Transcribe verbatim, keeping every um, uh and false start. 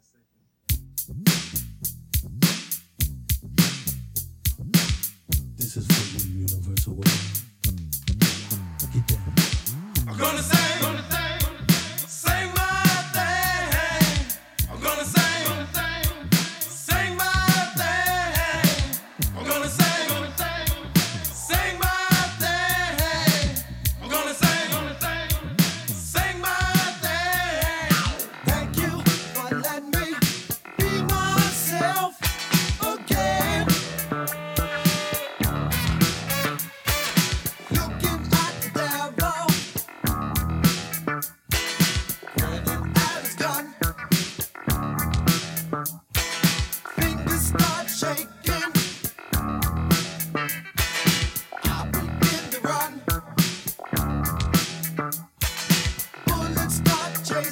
This is for you, universal world. Get down. I'm gonna say